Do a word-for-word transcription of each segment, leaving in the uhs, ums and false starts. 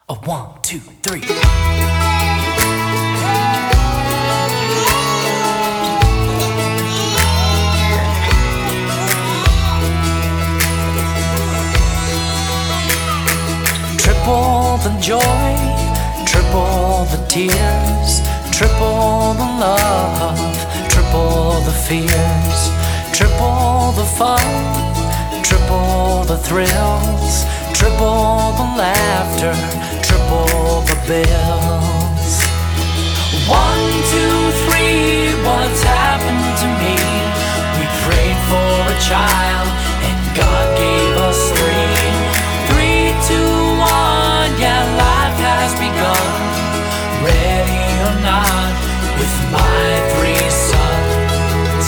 A one, two, three. Triple the joy, triple the tears, triple the love, triple the fears, triple the fun, triple the thrills, triple the laughter, triple the bills. One, two, three, what's happened to me? We prayed for a child and God gave us three. Three, two, one, yeah, life has begun. Ready or not, with my three sons.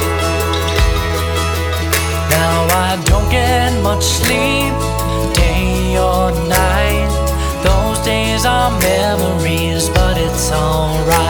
Now I don't get much sleep, day or night. Those days are memories, but it's alright.